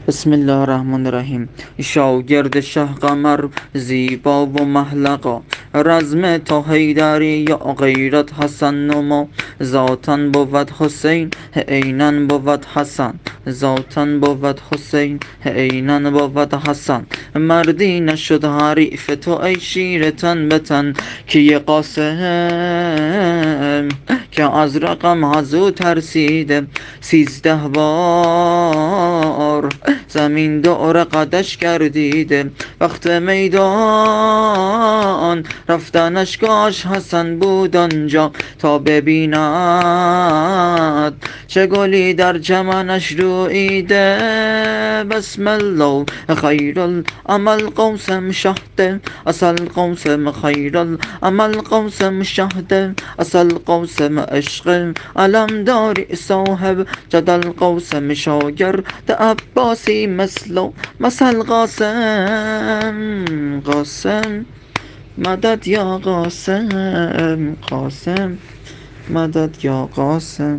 بسم الله الرحمن الرحیم. شاگرد شه قمر زیبا و محلقا، رزم تا حیدری یا غیرت حسن نما. ذاتاً بود حسین عیناً بود حسن، ذاتاً بود حسین عیناً بود حسن. مردی نشد حریف تو ای شیر تن به تن، که قاسم که از رقم ازو ترسیده 13 بار زمین دور قدش گردیده. وقت میدان رفتنش کاش حسن بود آنجا، تا ببیند چه گلی در چمنش روییده. بسم الله خیر العمل قوسم شهده، اصل قوسم خیر العمل قوسم شهده، اصل قوسم عشق علم داری صاحب جدل قوسم شاگرد عباسی مثل قاسم مدد یا قاسم، قاسم مدد یا قاسم.